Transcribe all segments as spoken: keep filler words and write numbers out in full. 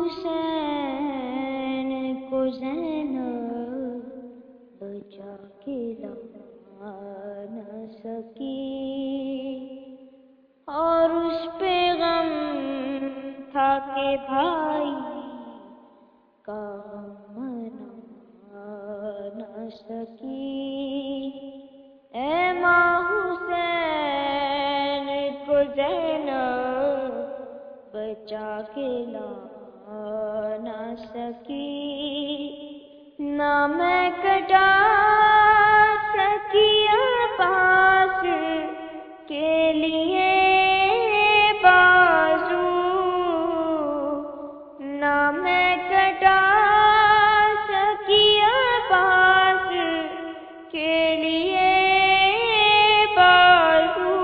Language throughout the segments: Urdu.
حسین کو زینب بچا کے لا نہ سکی، اور اس پہ غم تھا کہ بھائی کا غم منا نہ سکی۔ اے ماں حسین کو زینب بچا کے لا نہ سکی، نہ میں کٹا سکی عباس کے لیے بازو، نہ میں کٹا سکی عباس کے لیے بازو،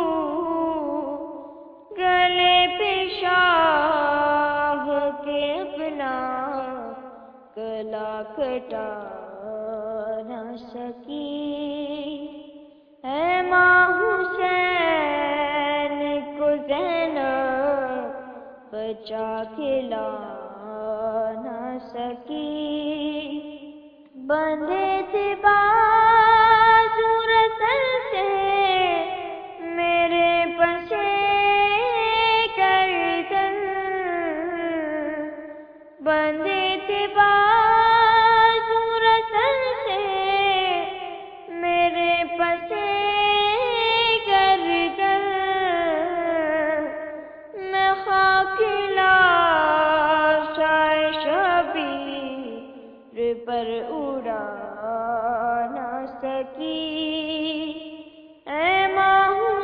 گلے پہ شاہ کے اپنا گلا کٹا نہ سکی۔ اے ماں حسین کو زینب بچا کے لا نہ سکی، بندھے تھے بازو رسل سے میرے پسے گردن، بندھے تھے بازو رسل سے میرے پسے گردن، میں خاک لاش شبیر پر اڑا نہ سکی۔ اے ماں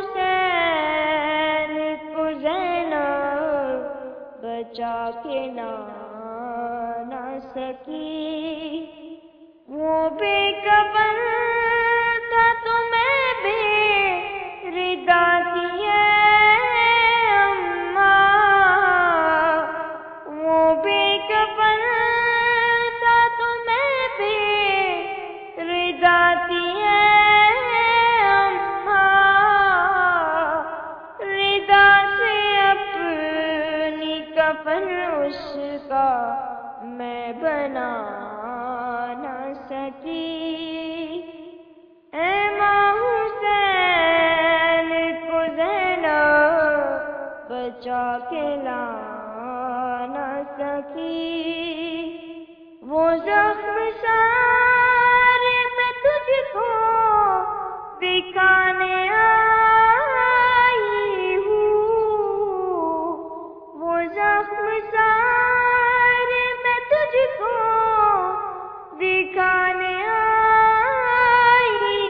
حسین کو زینب بچا کے لا نہ سکی، وہ بے کفن تھا تو میں بے ردا تھی اے اماں، وہ بے کفن تھا تو میں بے ردا تھی اے اماں، ردا سے اپنی کفن اس کا میں بنا نہ سکی۔ اے ماں حسین کو زینب بچا کے لا نہ سکی، وہ زخم سارے میں تجھ کو دکھانے آئی ہوں، وہ زخم سارے میں تجھ کو دکھانے آئی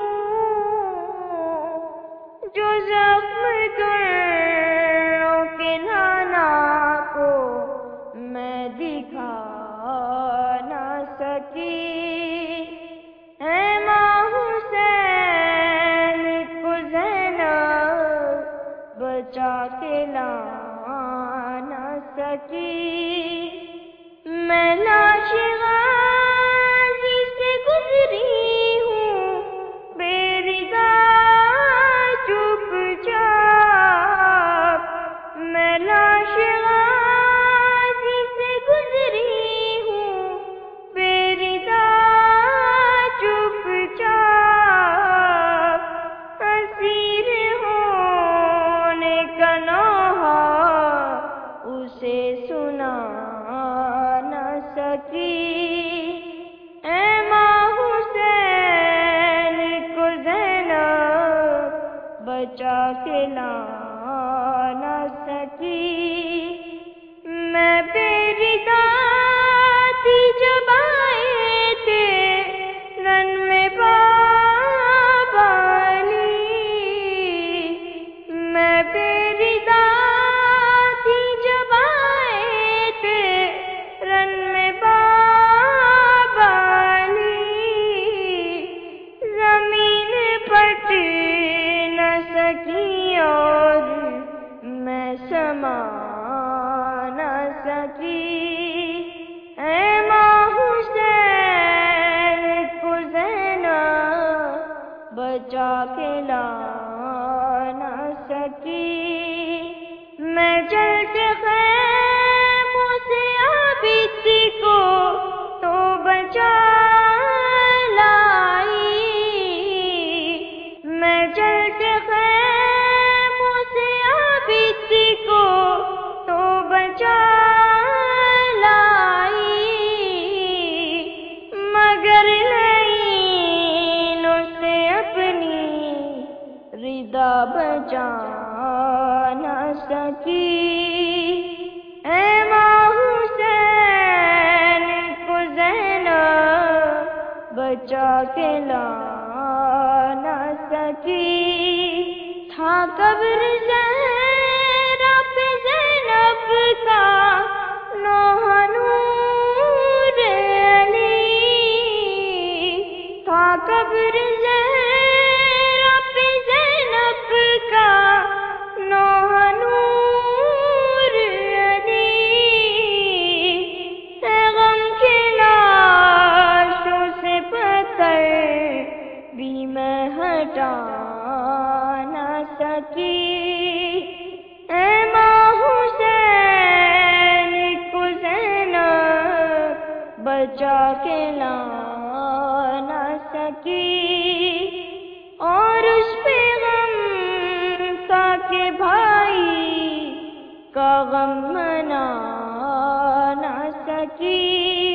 ہوں، جو زخم گروں کے نانا کو میں دکھا نہ سکی۔ اے ماں حسین کو زینب بچا کے لا نہ سکی، میں لاش غازی سے گزری ہوں بے ردا چپ چاپ، میں لاش غازی سے گزری ہوں بے ردا چپ چاپ، اسیر ہونے کا نوحہ اسے سنا نہ سکی۔ اے ماں حسین کو زینب بچا کے لا نہ سکی، میں بے ردا تھی جب آئے تھے رن میں بابا علی، میں بے ردا تھی جب آئے تھے رن میں بابا علی، زمین پٹ نہ سکی اور میں سما نہ سکی۔ اے ماں حسین کو زینب بچا کے لا نہ سکی، میں جلتے خیموں سے کے لا نہ سکی، تھا قبر زہرا پہ زینب کا نوح نور علی، تھا قبر زہرا پہ زینب کا نوح نور علی، اے غم کی لاشوں سے پتھر بھی میں ہٹا نہ سکی، اے ماں حسین کو زینب بچا کے لا نہ سکی، اور اس پہ غم تھا کہ بھائی کا غم منا نہ سکی۔